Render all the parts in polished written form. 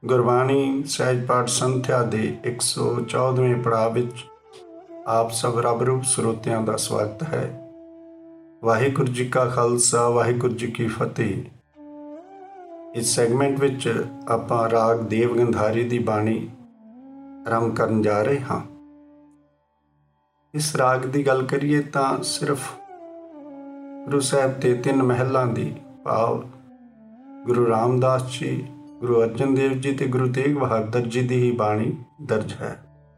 ਗੁਰਬਾਣੀ ਸਹਿਜ ਪਾਠ ਸੰਥਿਆ ਦੇ 114ਵੇਂ ਪੜਾਅ ਵਿੱਚ ਆਪ ਸਭ ਰੱਬ ਰੂਪ ਸਰੋਤਿਆਂ ਦਾ ਸਵਾਗਤ ਹੈ। ਵਾਹਿਗੁਰੂ ਜੀ ਕਾ ਖਾਲਸਾ, ਵਾਹਿਗੁਰੂ ਜੀ ਕੀ ਫਤਿਹ। ਇਸ ਸੈਗਮੈਂਟ ਵਿੱਚ ਆਪਾਂ ਰਾਗ ਦੇਵ ਗੰਧਾਰੀ ਦੀ ਬਾਣੀ ਆਰੰਭ ਕਰਨ ਜਾ ਰਹੇ ਹਾਂ। ਇਸ ਰਾਗ ਦੀ ਗੱਲ ਕਰੀਏ ਤਾਂ ਸਿਰਫ ਗੁਰੂ ਸਾਹਿਬ ਦੇ 3 ਮਹਿਲਾਂ ਦੀ ਭਾਵ ਗੁਰੂ ਰਾਮਦਾਸ ਜੀ, ਗੁਰੂ ਅਰਜਨ ਦੇਵ ਜੀ ਤੇ ਗੁਰੂ ਤੇਗ ਬਹਾਦਰ ਜੀ ਦੀ ਹੀ ਬਾਣੀ ਦਰਜ ਹੈ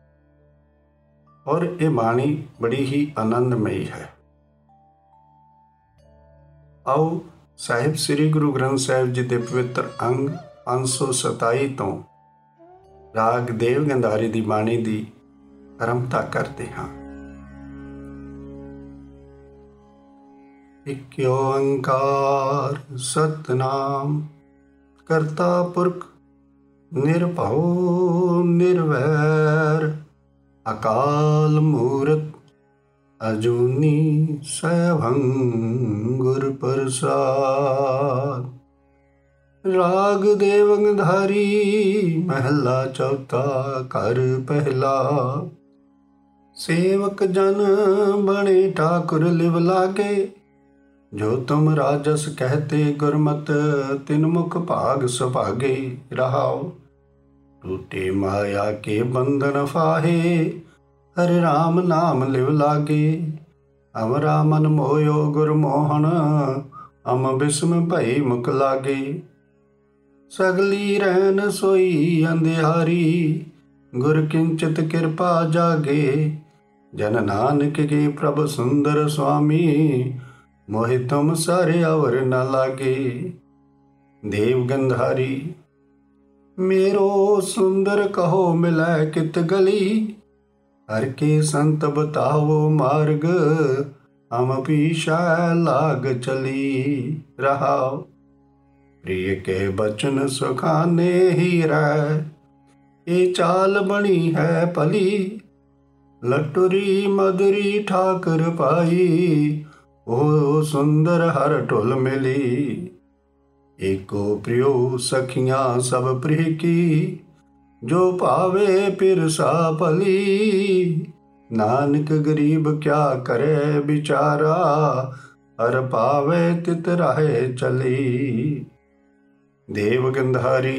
ਔਰ ਇਹ ਬਾਣੀ ਬੜੀ ਹੀ ਆਨੰਦਮਈ ਹੈ। ਆਓ ਸਾਹਿਬ ਸ੍ਰੀ ਗੁਰੂ ਗ੍ਰੰਥ ਸਾਹਿਬ ਜੀ ਦੇ ਪਵਿੱਤਰ ਅੰਗ 527 ਤੋਂ ਰਾਗ ਦੇਵ ਗੰਧਾਰੀ ਦੀ ਬਾਣੀ ਦੀ ਆਰੰਭਤਾ ਕਰਦੇ ਹਾਂ। ਇਕ ਓੰਕਾਰ ਸਤਿਨਾਮ ਕਰਤਾ ਪੁਰਖ ਨਿਰਭਉ ਨਿਰਵੈਰ ਅਕਾਲ ਮੂਰਤ ਅਜੂਨੀ ਸੈਭੰ ਗੁਰ ਪ੍ਰਸਾਦ। ਰਾਗ ਦੇਵ ਗੰਧਾਰੀ ਮਹਿਲਾ ਚੌਥਾ ਘਰ ਪਹਿਲਾ। ਸੇਵਕ ਜਨ ਬਣੇ ਠਾकुर ਲਿਵ ਲਾਗੇ, ਜੋ ਤੁਮ ਰਾਜਸ कहते गुरमत तिन मुख भाग सुभागे। रहाओ टूटे माया के बंधन फाहे, हरे राम नाम लिव लागे। अमरा मन मोयो गुरमोहन, अम बिस्म भई मुख लागे। सगली रहन सोई अंधियारी, गुर किंचित कृपा जागे। जन नानक के प्रभ सुंदर स्वामी, मोहि तुम सारे अवर न लागे। देव गंधारी मेरो सुंदर कहो मिलै कित गली, हर के संत बताओ मार्ग, हम पीछा लाग चली। रहाओ प्रिय के बचन सुखाने ही रह, ये चाल बनी है भली। लटुरी मधुरी ठाकुर पाई, ओ सुंदर हर ढुल मिली। एको प्रियो सखियां सब प्रिय की, जो पावे पिरसा भली। नानक गरीब क्या करे बिचारा, हर पावे तित राहे चली। देव गंधारी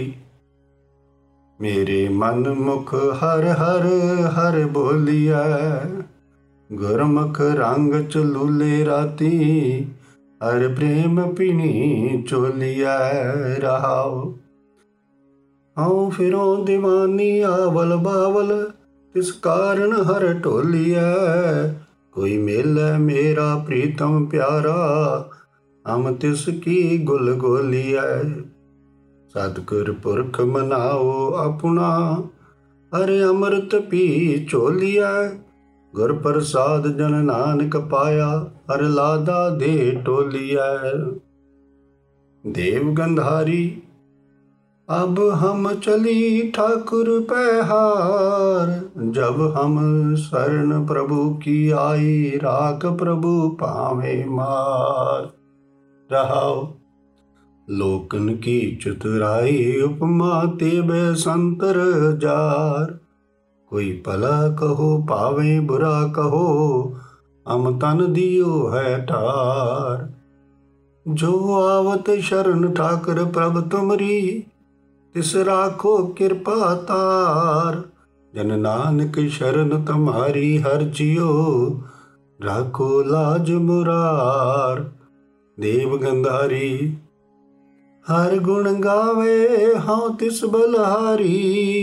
मेरे मन मुख हर हर हर बोलिया। गुरमुख रंग चलूले राती, हर प्रेम पीनी चोलिया। रहाओ हाँ फिरों दीवानी आवल बावल, तिस कारण हर ढोलिया। कोई मेला मेरा प्रीतम प्यारा, हम तिसकी गुल गोलिया। सतगुर पुरख मनाओ अपना, हरे अमृत पी चोलिया। गुर प्रसाद जन नानक पाया, हर लादा दे टोलिया। देव गंधारी अब हम चली ठाकुर पहार, जब हम शरण प्रभु की आई, राख प्रभु पावे मार। रहाओ लोकन की चतुराई, उपमा तेबे संतर जार। कोई भला कहो पावे बुरा कहो, हम तन दियो है ठार। जो आवत शरण ठाकुर प्रभ तुमरी, तिस राखो कृपा तार। जन नानक शरण तुम्हारी हर जियो, राखो लाज मुरार। देव गंधारी हर गुण गावे हाँ तिस बलहारी।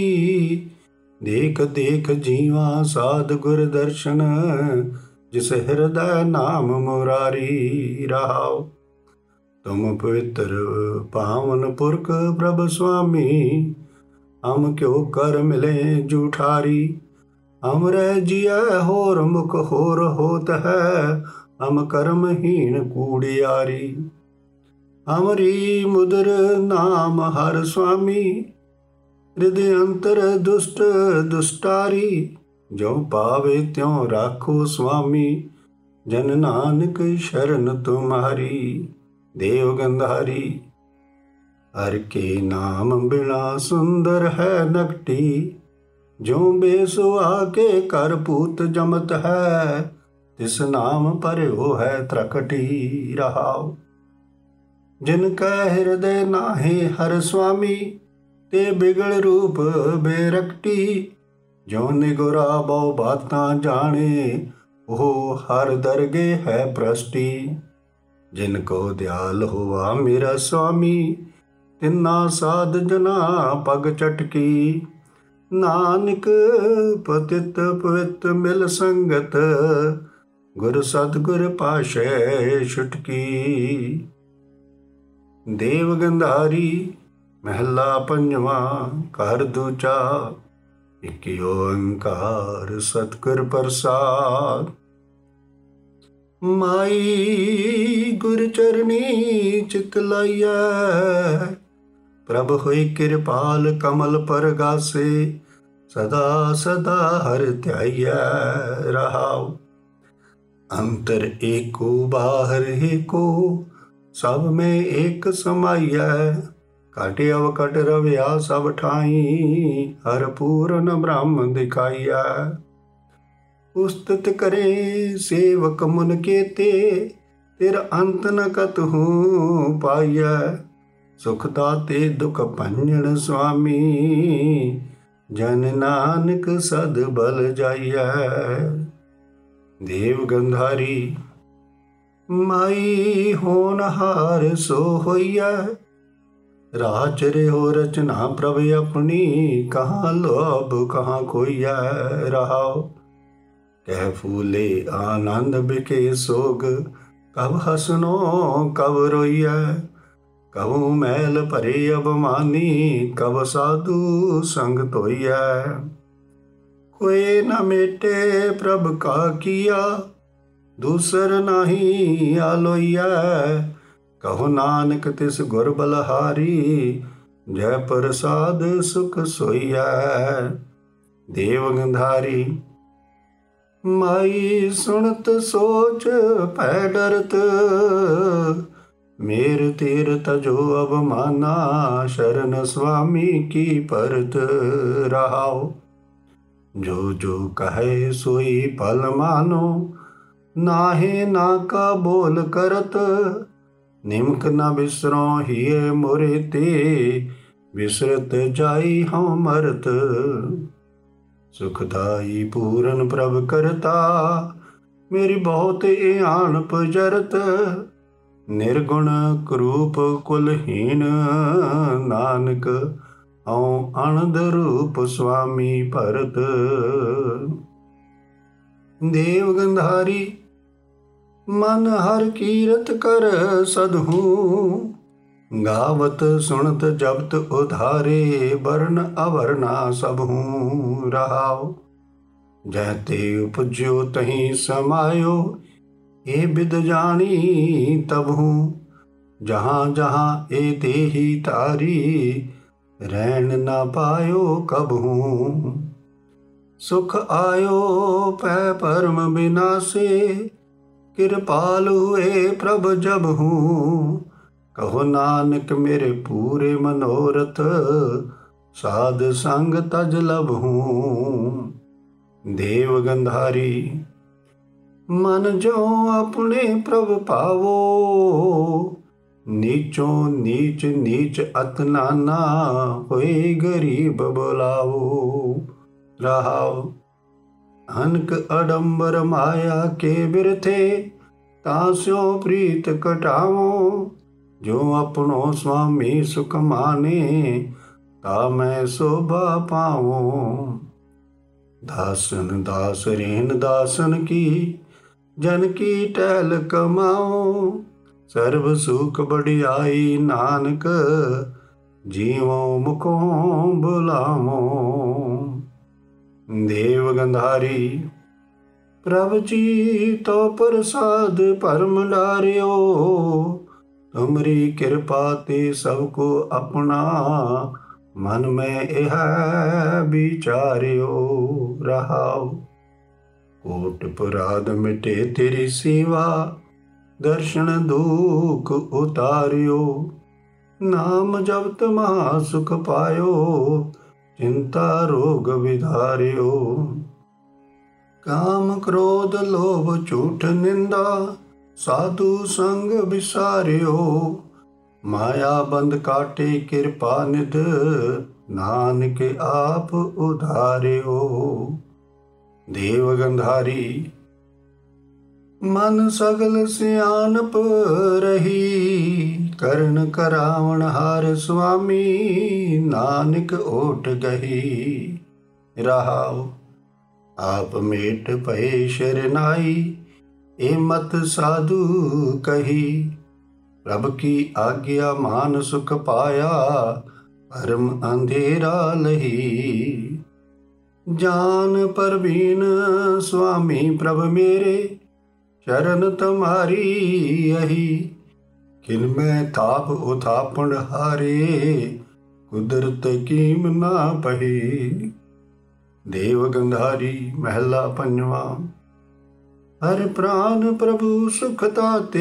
देख देख जीवा साध गुर दर्शन, जिस हृदय नाम मुरारी। रहाओ तुम पवित्र पावन पुरख प्रभ स्वामी, हम क्यों कर मिले जूठारी। हम रह जिया होर मुख होर होत है, हम कर्महीन कूड़ियारी। हमरी मुदर नाम हर स्वामी, हृदय अंतर दुष्ट दुष्टारी। जो पावे त्यों राखो स्वामी, जन नानक शरण तुम्हारी। देव गंधारी हर के नाम बिना सुंदर है नकटी, ज्यों बेसुआ के कर पूत जमत है, तिस नाम पर वो है त्रकटी। रहाओ। जिनका हृदय नाहे हर स्वामी, ते बिगड़ रूप बेरकटी, ज्यों निगुरा बहु बातां जाने, वो हर दरगे है भ्रष्टी। जिनको दयाल हुआ मेरा स्वामी, तिन्ना साध जना पग चटकी, नानक पतित पवित मिल संगत, गुर सतगुर पाशे छुटकी। देव गंधारी महला पंजवा, घर दूजा, एक ओंकार सतगुर प्रसाद। माई गुर चरणी चित लाइया, प्रभ होई कृपाल कमल पर गासे, सदा सदा हर ध्याइया। रहाओ। अंतर एको बाहर एको, सब में एक समाइया, काट अवकट रव्या सब ठाई, हर पूर्ण ब्रह्म दिखाइया। उस्तत करे सेवक मुन केते, तिर अंत न कतहु पाइया, सुख दाते दुख भंजन स्वामी, जन नानक सद बल जाइया। देव गंधारी माई होनहार सो होइया, राचरे हो रचना प्रभ अपनी, कहाँ लोभ कहाँ खोइया। रहाओ। कह फूले आनंद बिके सोग, कब हसनो कब रोइया, कब मैल भरे अबमानी, कब साधु संग तोइया। कोई न मेटे प्रभ का किया, दूसर नाही आलोइया, कहो नानक तिस गुर बलहारी, जय प्रसाद सुख सोइया। देव गंधारी माई सुनत सोच पै डरत, मेर तीर तजो अवमाना, शरण स्वामी की परत। रहाओ। जो जो कहे सोई फल मानो, नाहे ना का बोल करत, निमक न बिसरो हिये मोरे ते, बिसरत जाई हम मरत। सुखदाई पूरन प्रभ करता, मेरी बहुत आन पजरत, निर्गुण क्रूप कुलहीन, नानक हऊँ अनंद रूप स्वामी भरत। देव गंधारी मन हर कीरत कर सदहू, गावत सुनत जपत उधारे, वर्ण अवरना सबहू। रहाओ। जहते उपज्यो तहीं समायो, ए बिद जानी तबहू, जहाँ जहाँ ए देही तारी, रहन न पायो कबहू। सुख आयो पै परम विनाशे, कृपाल हुए प्रभ जबहू, कहो नानक मेरे पूरे मनोरथ, साध संग तज लबहू। देव गंधारी मन जो अपने प्रभ पावो, नीचों नीच नीच अत नाना, होए गरीब बुलावो। रहाओ। अनक अडंबर माया के बिरथे, तास्यो प्रीत कटावो, जो अपनो स्वामी सुख माने, ता मैं शोभा पावो। दासन दास रेन दासन की, जन की टहल कमाओ, सर्व सुख बढ़ियाई नानक, जीवो मुखों बुलावो। देव गंधारी प्रभ जी तो प्रसाद परम डारियो, तुमरी कृपा ते सबको अपना, मन में यह विचारियो। रहाओ। कोट पुराद मिटे तेरी सेवा, दर्शन दुख उतारियो, नाम जपत महा सुख पायो, चिंता रोग विधार्यो। काम क्रोध लोभ झूठ निंदा, साधु संग विसार्यो। माया बंद काटे कृपा निध, नानक आप उधार्यो। देव गंधारी मन सगल सियानप रही, करण करावण हार स्वामी, नानक ओट गही। रहाओ आप मेट भये शरनाई, ए मत साधु कही। प्रभ की आज्ञा मान सुख पाया, परम अंधेरा लही। जान परवीन स्वामी प्रभ मेरे, शरण तुम्हारी यही। किन में थाप उथापण हारे, कुदरत कीम ना पही। देव गंधारी महला पंजवा। हर प्राण प्रभु सुख दाते,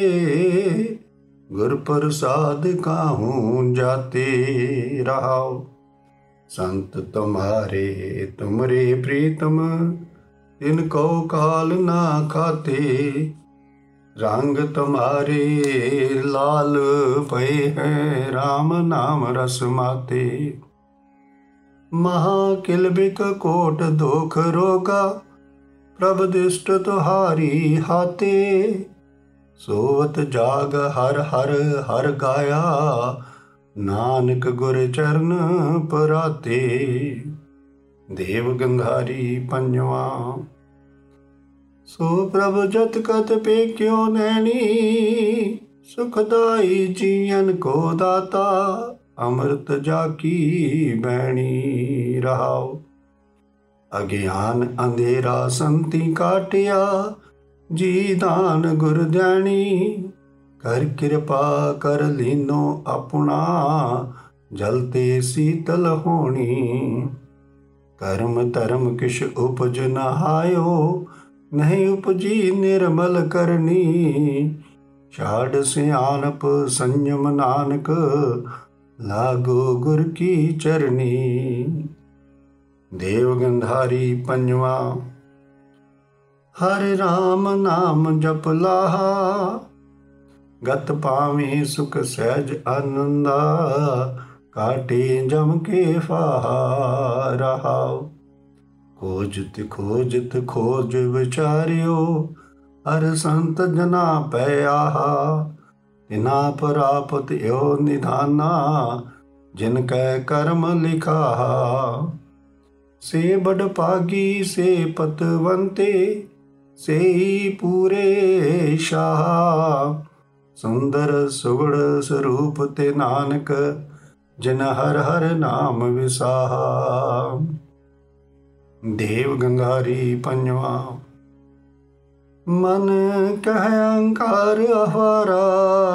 गुर प्रसाद काहूँ जाते। रहाओ संत तुम्हारे तुमरे प्रीतम, इनको काल ना खाते। रंग तुम्हारे लाल भये हैं, राम नाम रस माते। महाकिलबिक कोट दोख रोगा, प्रभ दिष्ट तुहारी हाते। सोवत जाग हर हर हर गाया, नानक गुर चरण पराते। देव गंधारी पंजवा। सो प्रभ जत कत पे क्यों नैनी, सुखदाई जीवन को दाता। अमृत जाकी बैणी। रहाओ अज्ञान अंधेरा संति काटिया, जी दान गुर ध्यानी। कर कृपा कर लीनो अपना, जलते शीतल होनी। कर्म धर्म किश उपज नहायो, नहीं उपजी निर्मल करनी। छाड़ सियानप संयम नानक, लागो गुर की चरनी। देव गंधारी पंजवा। हरे राम नाम जप लाहा, गत पावे सुख सहज आनंदा। काटे जम के फाहा। रहाओ खोजत खोजत खोज विचारियो, हर संत जना पै आहा। तिना प्रापत यो निधाना, जिनकै कर्म लिखाहा। से बड़ पागी से पतवंते, से ही पूरे शाहा। सुंदर सुगड़ स्वरूप ते नानक, जिन हर हर नाम विसाहा। देव गंगारी पंजवा। मन कह अहंकार अहारा,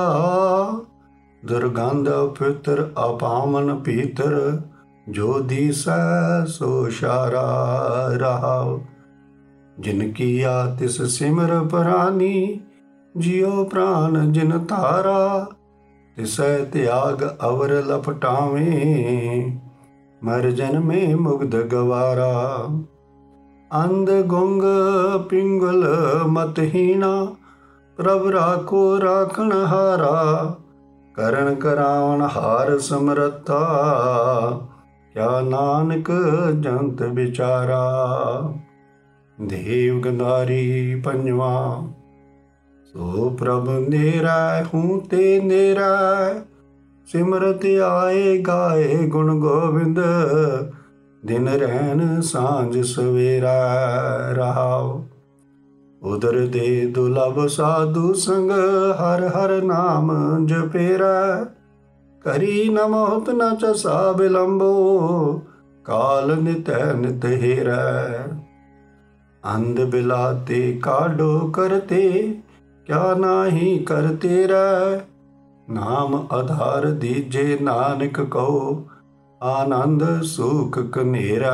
दुर्गंध पितर अपामन पीतर। जो दिसै सो शारा। रहाओ जिनकी आतिस सिमर परानी, जियो प्राण जिन तारा। तिसै त्याग अवर लपटावे, मर जन्मे मुग्ध गवारा। अंध गुंग पिंगल मतहीना, प्रभ राखो राखण हारा। करण करावण हार समरथा, क्या नानक जंत बिचारा। देव गंधारी पंजवा। सो प्रभ नेरा हूँ ते नेरा, सिमरत आए गाए गुण गोविंद। दिन रहन सांझ सवेरा। रहाओ उदर दे दुलभ साधु संग, हर हर नाम जपेरा। करी न मौत न चसा विलंबो, काल नित नित हेरा। अंध बिलाते काडो करते, क्या नाही करते रह। नाम आधार दीजे नानक कहो, आनंद सुख कनेरा।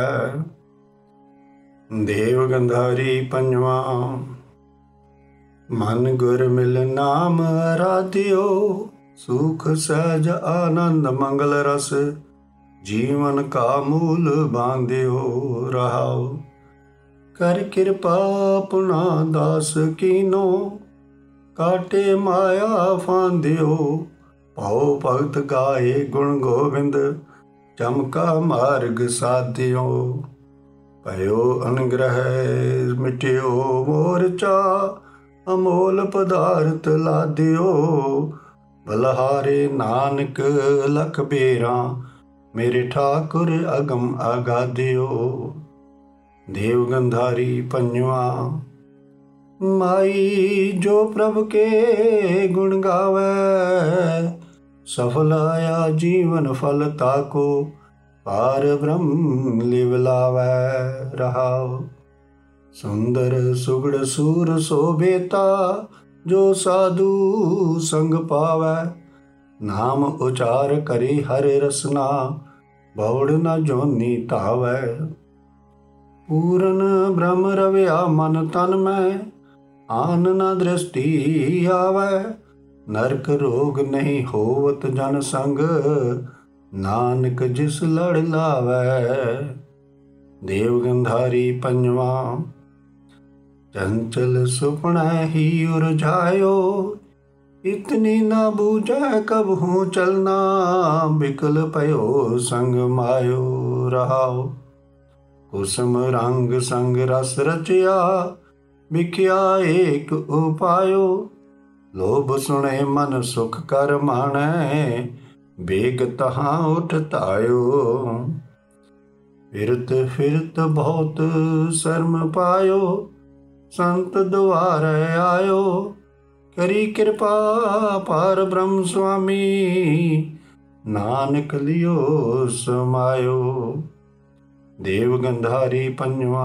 देव गंधारी पंजवा। मन गुर मिल नाम आराध्यो, सुख सहज आनंद मंगल रस, जीवन का मूल बांध्यो रहाओ। कर कृपा पुना दास कीनो, काटे माया फांध्यो। पाओ भगत गाए गुण गोविंद, चमका मार्ग साध्यो। भयो अनुग्रह मिट्यो मोर्चा, अमोल पदार्थ लाद्यो। बलहारे नानक लख बेरा, मेरे ठाकुर अगम अगाध्यो। देव गंधारी पंजवा। माई जो प्रभु के गुण गावे, सफल आया जीवन फल ताको। पार ब्रह्म लिव लावै रहाओ। सुंदर सुगड़ सूर शोभेता, जो साधु संग पावै। नाम उचार करी हरे रसना, बौड़ न जोनी तावै। पूरन ब्रह्म रव्या मन तन में, आन न दृष्टि आवै। नरक रोग नहीं होवत जन संग, नानक जिस लड़ लावै। देव गंधारी पंजवा। चंचल सुपना ही उरझायो, इतनी न बूझै कबहू चलना। बिकल पयो संग मायो रहाओ। कुसुम रंग संग रस रचिया, बिख्या एक उपायो। लोभ सुने मन सुख कर मानै, बेग तहाँ उठ तायो। फिरत फिरत बहुत शर्म पायो, संत द्वार आयो। करी कृपा पार ब्रह्म स्वामी, नानक लियो समायो। देव गंधारी पंजवा।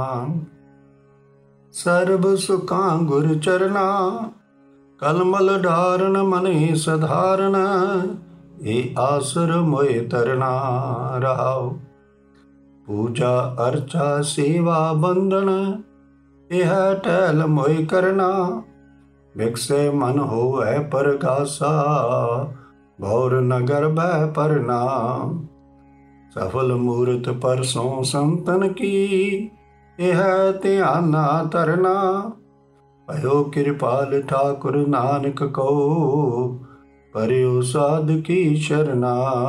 सर्ब सुखां गुर चरना, कलमल डारण मने सधारण। ए आसर मोय तरना रहाओ। पूजा अर्चा सेवा बंदन, यह टहल मोय करना। विकसे मन होवै परगासा, भौर नगर भय परना। सफल मूर्त परसों संतन की, यह ध्याना तरना। भयो कृपाल ठाकुर नानक को, पर्यो साध की शरणा।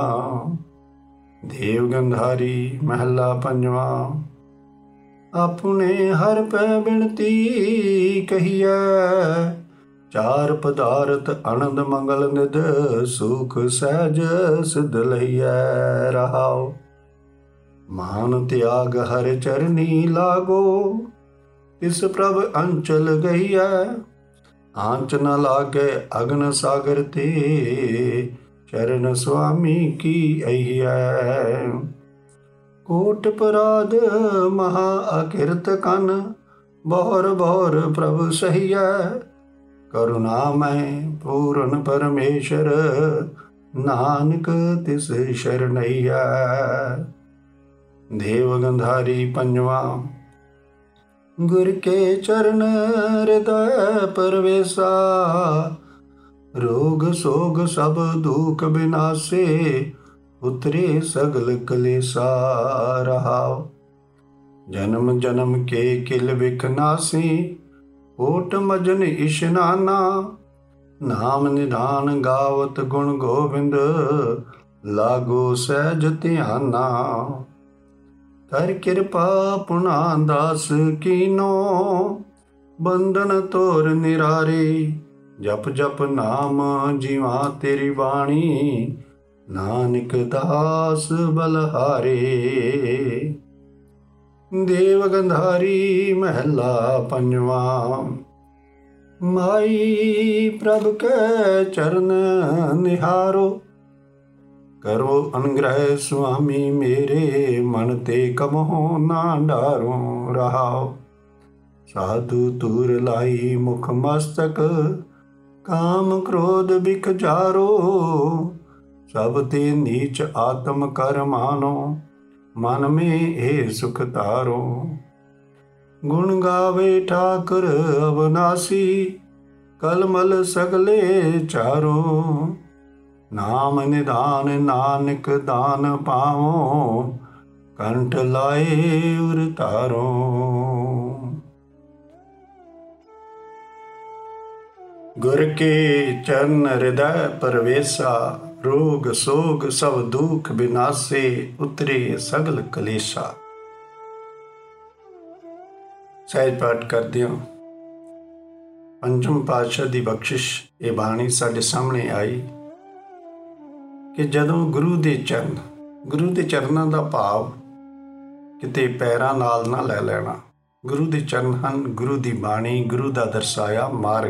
देव गंधारी महला पंजवा। अपने हर पै बिनती कहिए, चार पदार्थ आनंद मंगल निध। सुख सहज सिद्ध लहिए रहाओ। मान त्याग हर चरनी लागो, तिस प्रभ अंचल गईयै। आंच न लागे अग्न सागर ते, चरण स्वामी की अहियै। कोट पराध महा अकिरत कन, बौर बौर प्रभु सहियै। करुणामय पूर्ण परमेश्वर, नानक तिस शरणैया। देव गंधारी पंजवा। गुर के चरण हृदय परवेसा, रोग सोग सब दुख बिनासे। उतरे सगल कलेसा रहाओ। जन्म जन्म के किल बिखनासी, ओट मजन इशनाना। नाम निधान गावत गुण गोविंद, लागो सहज ध्याना। कर कृपा पुना दास कीनो, बंधन तोर निरारे। जप जप नाम जीवा तेरी बाणी, नानक दास बलहारे। देव गंधारी महला पंजवा। माई प्रभ के चरण निहारो, करो अनुग्रह स्वामी मेरे। मन ते कमहो ना डारो रहाओ। साधु तूर लाई मुख मस्तक, काम क्रोध बिख जारो। सब ते नीच आत्म कर मानो, मन में हे सुख तारो। गुण गावे ठाकुर अविनाशी, कलमल सगले चारो। ਨਾਮ ਨਿਧਾਨ ਨਾਨਕ ਦਾਨ ਪਾਵੋ, ਕੰਠ ਲਾਏ ਉਰ ਧਾਰੋ। ਗੁਰ ਕੇ ਚਰਨ ਹਿਰਦੈ ਪਰਵੇਸਾ, ਰੋਗ ਸੋਗ ਸਭ ਦੁਖ ਬਿਨਾਸੇ, ਉਤਰੇ ਸਗਲ ਕਲੇਸ਼ਾ। ਸਹਿਜ ਪਾਠ ਕਰਦਿਆਂ ਪੰਚਮ ਪਾਤਸ਼ਾਹ ਦੀ ਬਖਸ਼ਿਸ਼ ਇਹ ਬਾਣੀ ਸਾਡੇ ਸਾਹਮਣੇ ਆਈ ਕਿ ਜਦੋਂ ਗੁਰੂ ਦੇ ਚਰਨਾਂ ਦਾ ਭਾਵ ਕਿਤੇ ਪੈਰਾਂ ਨਾਲ ਨਾ ਲੈ ਲੈਣਾ। ਗੁਰੂ ਦੇ ਚਰਨ ਹਨ ਗੁਰੂ ਦੀ ਬਾਣੀ, ਗੁਰੂ ਦਾ ਦਰਸਾਇਆ ਮਾਰਗ,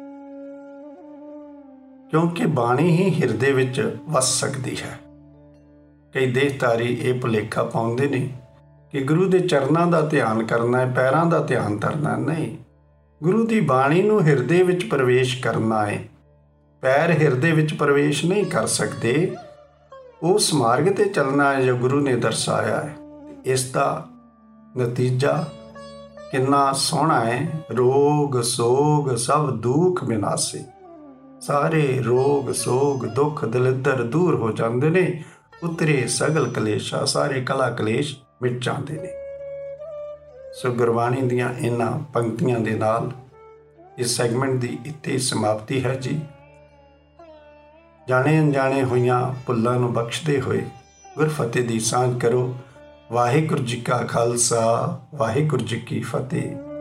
ਕਿਉਂਕਿ ਬਾਣੀ ਹੀ ਹਿਰਦੇ ਵਿੱਚ ਵਸ ਸਕਦੀ ਹੈ। ਕਈ ਦੇਹਧਾਰੀ ਇਹ ਭੁਲੇਖਾ ਪਾਉਂਦੇ ਨੇ ਕਿ ਗੁਰੂ ਦੇ ਚਰਨਾਂ ਦਾ ਧਿਆਨ ਕਰਨਾ ਹੈ, ਪੈਰਾਂ ਦਾ ਧਿਆਨ ਧਰਨਾ ਨਹੀਂ। ਗੁਰੂ ਦੀ ਬਾਣੀ ਨੂੰ ਹਿਰਦੇ ਵਿੱਚ ਪ੍ਰਵੇਸ਼ ਕਰਨਾ ਹੈ। ਪੈਰ ਹਿਰਦੇ ਵਿੱਚ ਪ੍ਰਵੇਸ਼ ਨਹੀਂ ਕਰ ਸਕਦੇ। ਉਸ ਮਾਰਗ ਤੇ ਚੱਲਣਾ ਹੈ ਜੋ ਗੁਰੂ ਨੇ ਦਰਸਾਇਆ ਹੈ। ਇਸ ਦਾ ਨਤੀਜਾ ਕਿੰਨਾ ਸੋਹਣਾ ਹੈ। ਰੋਗ ਸੋਗ ਸਭ ਦੁੱਖ ਬਿਨਾਸੇ, ਸਾਰੇ ਰੋਗ ਸੋਗ ਦੁੱਖ ਦਲਿੱਦਰ ਦੂਰ ਹੋ ਜਾਂਦੇ ਨੇ। ਉਤਰੇ ਸਗਲ ਕਲੇਸ਼ਾ, ਸਾਰੇ ਕਲਾ ਕਲੇਸ਼ ਮਿਟ ਜਾਂਦੇ ਨੇ। ਸੋ ਗੁਰਬਾਣੀ ਦੀਆਂ ਇਹਨਾਂ ਪੰਕਤੀਆਂ ਦੇ ਨਾਲ ਇਸ ਸੈਗਮੈਂਟ ਦੀ ਇੱਥੇ ਸਮਾਪਤੀ ਹੈ ਜੀ। ਜਾਣੇ ਅਣਜਾਣੇ ਹੋਈਆਂ ਭੁੱਲਾਂ ਨੂੰ ਬਖਸ਼ਦੇ ਹੋਏ ਗੁਰਫਤਿਹ ਦੀ ਸਾਂਝ ਕਰੋ। ਵਾਹਿਗੁਰੂ ਜੀ ਕਾ ਖਾਲਸਾ, ਵਾਹਿਗੁਰੂ ਜੀ ਕੀ ਫਤਿਹ।